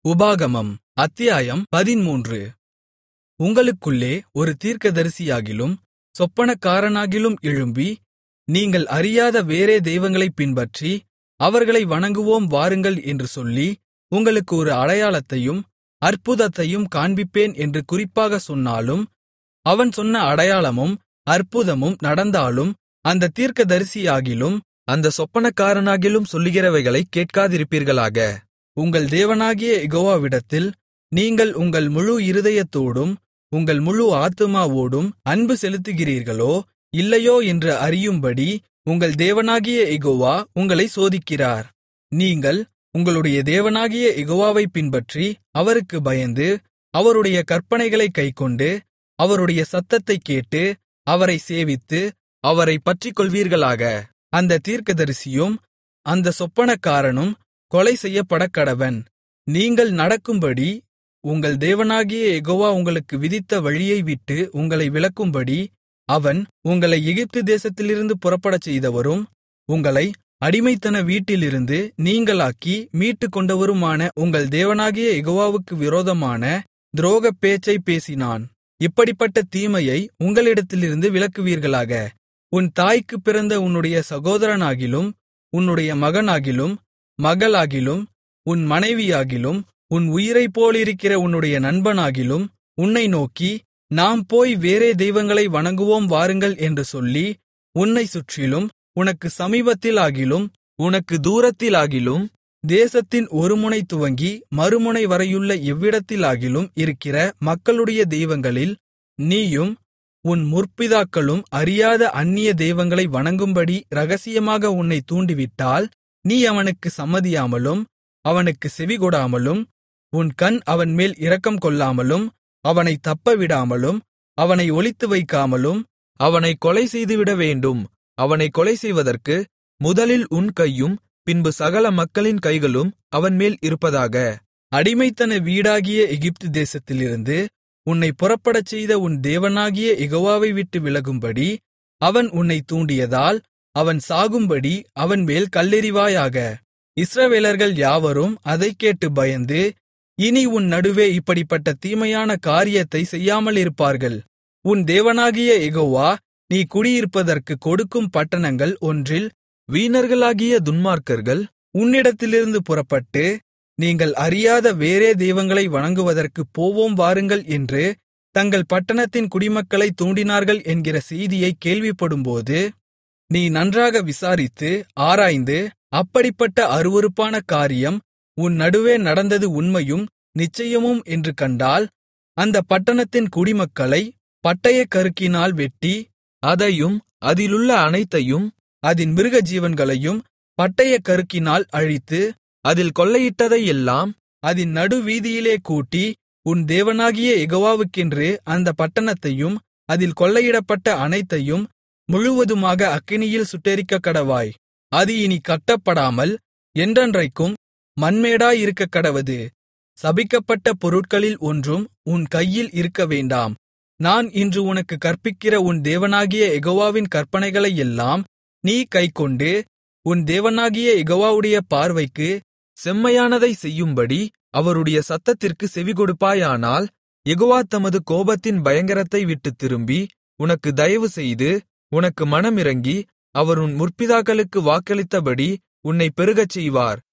உபாகமம் அத்தியாயம் 13. உங்களுக்குள்ளே ஒரு தீர்க்கதரிசியாகிலும் சொப்பனக்காரனாகிலும் எழும்பி, நீங்கள் அறியாத வேறே தெய்வங்களைப் பின்பற்றி அவர்களை வணங்குவோம் வாருங்கள் என்று சொல்லி, உங்களுக்கு ஒரு அடையாளத்தையும் அற்புதத்தையும் காண்பிப்பேன் என்று குறிப்பாகச் சொன்னாலும், அவன் சொன்ன அடையாளமும் அற்புதமும் நடந்தாலும், அந்த தீர்க்கதரிசியாகிலும் அந்த சொப்பனக்காரனாகிலும் சொல்லுகிறவைகளைக் கேட்காதிருப்பீர்களாக. உங்கள் தேவனாகிய யெகோவாவிடத்தில் நீங்கள் உங்கள் முழு இருதயத்தோடும் உங்கள் முழு ஆத்துமாவோடும் அன்பு செலுத்துகிறீர்களோ இல்லையோ என்று அறியும்படி உங்கள் தேவனாகிய யெகோவா உங்களைச் சோதிக்கிறார். நீங்கள் உங்களுடைய தேவனாகிய யெகோவாவைப் பின்பற்றி அவருக்குப் பயந்து அவருடைய கற்பனைகளைக் கைக்கொண்டு அவருடைய சத்தத்தைக் கேட்டு அவரைச் சேவித்து அவரைப் பற்றிக்கொள்வீர்களாக. அந்த தீர்க்கதரிசியும் அந்த சொப்பனக்காரனும் கொலை செய்யப்படக்கடவன். நீங்கள் நடக்கும்படி உங்கள் தேவனாகிய யெகோவா உங்களுக்கு விதித்த வழியை விட்டு உங்களை விலக்கும்படி அவன் உங்களை எகிப்து தேசத்திலிருந்து புறப்படச்செய்தவரும் உங்களை அடிமைத்தன வீட்டிலிருந்து நீங்கலாக்கி மீட்டுக்கொண்டவருமான உங்கள் தேவனாகிய யெகோவாவுக்கு விரோதமான துரோகப் பேச்சைப் பேசினான். இப்படிப்பட்ட தீமையை உங்களிடத்திலிருந்து விலக்குவீர்களாக. உன் தாய்க்குப் பிறந்த உன்னுடைய சகோதரனாகிலும் உன்னுடைய மகனாகிலும் மகளாகிலும் உன் மனைவியாகிலும் உன் உயிரைப்போலிருக்கிற உன்னுடைய நண்பனாகிலும் உன்னை நோக்கி, நாம் போய் வேறே தெய்வங்களை வணங்குவோம் வாருங்கள் என்று சொல்லி, உன்னைச் சுற்றிலும் உனக்கு சமீபத்திலாகிலும் உனக்கு தூரத்திலாகிலும் தேசத்தின் ஒருமுனை துவங்கி மறுமுனை வரையுள்ள எவ்விடத்திலாகிலும் இருக்கிற மக்களுடைய தெய்வங்களில் நீயும் உன் முற்பிதாக்களும் அறியாத அந்நிய தெய்வங்களை வணங்கும்படி இரகசியமாக உன்னைத் தூண்டிவிட்டால், நீ அவனுக்கு சம்மதியாமலும் அவனுக்குச் செவிகொடாமலும் உன் கண் அவன்மேல் இரக்கம் கொள்ளாமலும் அவனைத் தப்பவிடாமலும் அவனை ஒளித்துவைக்காமலும் அவனைக் கொலை செய்துவிடவேண்டும். அவனைக் கொலை செய்வதற்கு முதலில் உன் கையும் பின்பு சகல மக்களின் கைகளும் அவன்மேல் இருப்பதாக. அடிமைத்தன வீடாகிய எகிப்து தேசத்திலிருந்து உன்னைப் புறப்படச்செய்த உன் தேவனாகிய யெகோவாவை விட்டு விலகும்படி அவன் உன்னைத் தூண்டியதால் அவன் சாகும்படி அவன்மேல் கல்லெறிவாயாக. இஸ்ரவேலர்கள் யாவரும் அதைக் கேட்டு பயந்து, இனி உன் நடுவே இப்படிப்பட்ட தீமையான காரியத்தைச் செய்யாமலிருப்பார்கள். உன் தேவனாகிய யெகோவா நீ குடியிருப்பதற்குக் கொடுக்கும் பட்டணங்கள் ஒன்றில் வீணர்களாகிய துன்மார்க்கர்கள் உன்னிடத்திலிருந்து புறப்பட்டு, நீங்கள் அறியாத வேறே தெய்வங்களை வணங்குவதற்குப் போவோம் வாருங்கள் என்று தங்கள் பட்டணத்தின் குடிமக்களைத் தூண்டினார்கள் என்கிற செய்தியைக் கேள்விப்படும்போது, நீ நன்றாக விசாரித்து ஆராய்ந்து அப்படிப்பட்ட அருவருப்பான காரியம் உன் நடுவே நடந்தது உண்மையும் நிச்சயமும் என்று கண்டால், அந்த பட்டணத்தின் குடிமக்களைப் பட்டயக்கருக்கினால் வெட்டி, அதையும் அதிலுள்ள அனைத்தையும் அதின் மிருகஜீவன்களையும் பட்டயக்கருக்கினால் அழித்து, அதில் கொள்ளையிட்டதையெல்லாம் அதின் நடுவீதியிலே கூட்டி, உன் தேவனாகிய யெகோவாவுக்கென்று அந்த பட்டணத்தையும் அதில் கொள்ளையிடப்பட்ட அனைத்தையும் முழுவதுமாக அக்கினியில் சுட்டெரிக்கக்கடவாய். அது இனி கட்டப்படாமல் என்றென்றைக்கும் மண்மேடாயிருக்கக்கடவது. சபிக்கப்பட்ட பொருட்களில் ஒன்றும் உன் கையில் இருக்கவேண்டாம். நான் இன்று உனக்குக் கற்பிக்கிற உன் தேவனாகிய யெகோவாவின் கற்பனைகளையெல்லாம் நீ கைக்கொண்டு உன் தேவனாகிய யெகோவாவுடைய பார்வைக்கு செம்மையானதைச் செய்யும்படி அவருடைய சத்தத்திற்குச் செவிகொடுப்பாயானால், யெகோவா தமது கோபத்தின் பயங்கரத்தை விட்டுத் திரும்பி உனக்கு தயவு செய்து உனக்கு மனமிரங்கி அவர் உன் முற்பிதாக்களுக்கு வாக்களித்தபடி உன்னைப் பெருகச் செய்வார்.